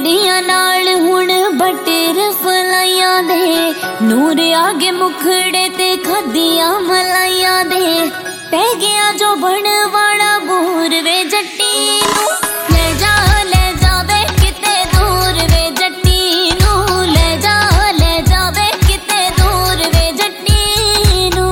चूड़ियां नाल हुण बटर फलाइयां दे, नूर आगे मुखड़े ते खदियां मलाइयां दे, पै गया जो बन वाला बोर वे जट्टी नू, ले जा वे किते दूर वे जट्टी नू, ले जा वे किते दूर वे जट्टी नू।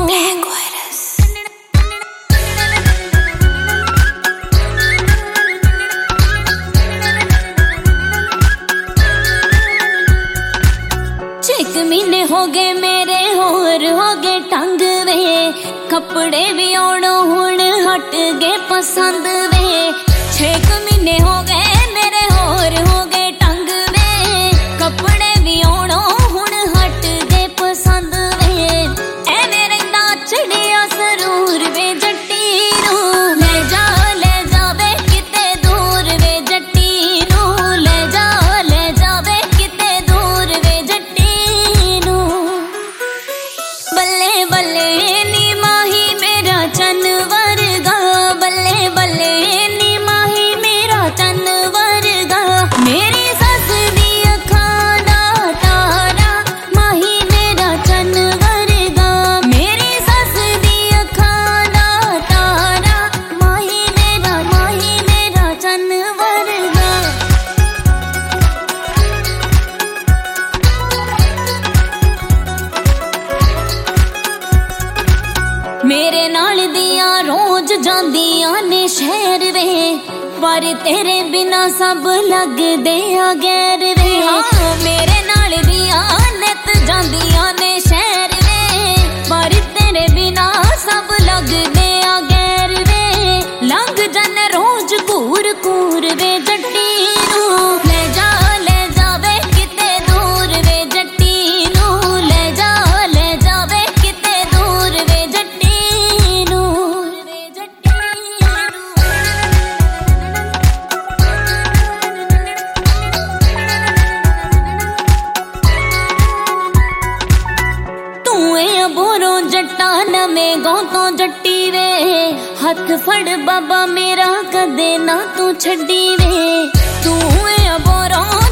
छे महीने हो गए मेरे होर हो गए टंग वे, कपड़े भी ओणो हुण हट गए पसंद वे, 6 महीने हो गए मेरे होर हो गए टंग वे, कपड़े भी ओणो हुण हट गए पसंद वे, एवें रहिंदा चढ़िया सरूर वे जट्टी नू, ले जा वे किते दूर वे जट्टी नू, ले जा वे किते दूर वे जट्टी नू। बल्ले बल्ले नी माही मेरा चन वर्गा, बल्ले बल्ले नी माही मेरा चन वर्गा, मेरी सस दी अखां दा तारा, माही मेरा चन वर्गा, मेरी सस दी अखां दा तारा, माही मेरा चन वर्गा। मेरे नाल दियां रोज जांदियां ने शहर वे, पर तेरे बिना सब लगदे आ गैर वे, मेरे नाल दियां नित जांदियां ने शहर वे, पर तेरे बिना सब लगदे आ गैर वे, लंघ जन रोज कूर कूर वे जट्टी नू, ले जा वे किते दूर वे जट्टी नू, ले जा वे किते दूर वे जट्टी नू। तू ए बोरो जट्टा नवें गौ तो जट्टी वे, हथ फड़ बाबा मेरा कदे ना तू छड्डी वे, तू ए बोरो